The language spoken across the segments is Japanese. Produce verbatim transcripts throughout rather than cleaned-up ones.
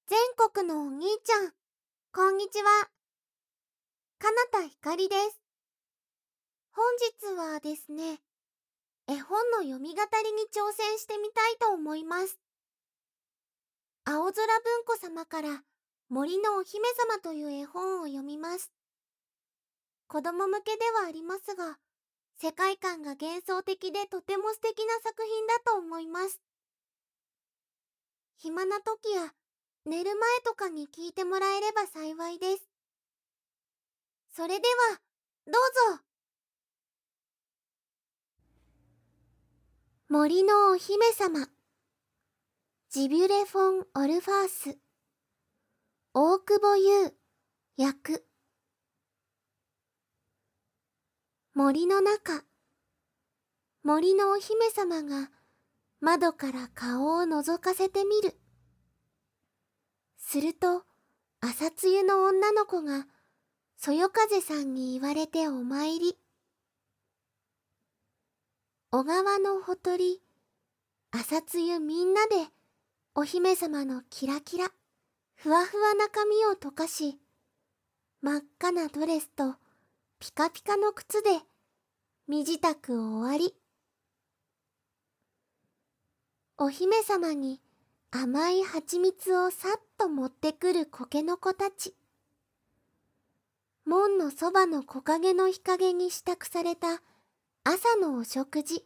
全国のお兄ちゃん、こんにちは。かなたひかりです。本日はですね、絵本の読み語りに挑戦してみたいと思います。青空文庫様から森のお姫様という絵本を読みます。子供向けではありますが、世界観が幻想的でとても素敵な作品だと思います。暇な時や寝る前とかに聞いてもらえれば幸いです。それでは、どうぞ。森のお姫様、ジビュレ・フォン・オルファース、大久保優役。森の中、森のお姫様が窓から顔を覗かせてみる。すると、朝露の女の子が、そよ風さんに言われてお参り。小川のほとり、朝露みんなで、お姫様のキラキラ、ふわふわな髪を溶かし、真っ赤なドレスとピカピカの靴で、身支度終わり。お姫様に甘い蜂蜜をさっと持ってくる苔の子たち。門のそばの木陰の日陰に支度された朝のお食事。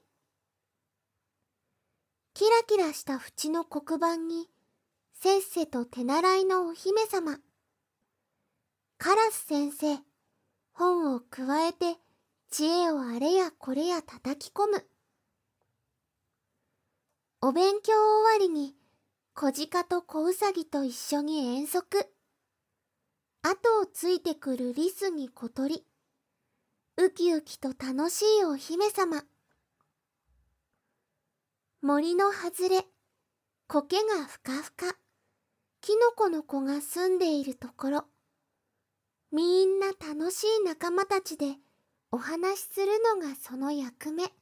キラキラした縁の黒板にせっせと手習いのお姫様。カラス先生、本をくわえて知恵をあれやこれや叩き込む。お勉強終わりに小鹿と小うさぎと一緒に遠足。後をついてくるリスに小鳥。ウキウキと楽しいお姫様。森の外れ、苔がふかふか。キノコの子が住んでいるところ。みんな楽しい仲間たちでお話しするのがその役目。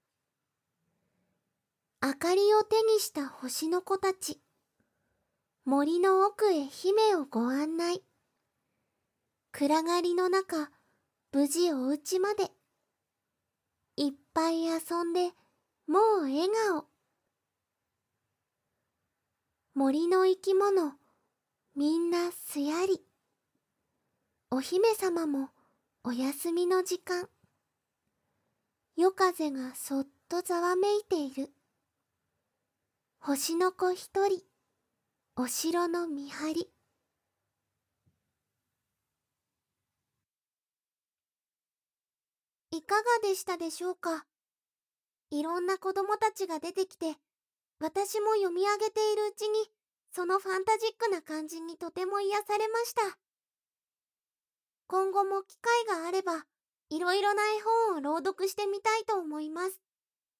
明かりを手にした星の子たち。森の奥へ姫をご案内。暗がりの中、無事お家まで。いっぱい遊んで、もう笑顔。森の生き物、みんなすやり。お姫様もお休みの時間。夜風がそっとざわめいている。星の子一人、お城の見張り。いかがでしたでしょうか。いろんな子供たちが出てきて、私も読み上げているうちに、そのファンタジックな感じにとても癒されました。今後も機会があれば、いろいろな絵本を朗読してみたいと思います。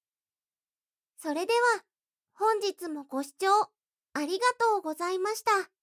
それでは、本日もご視聴ありがとうございました。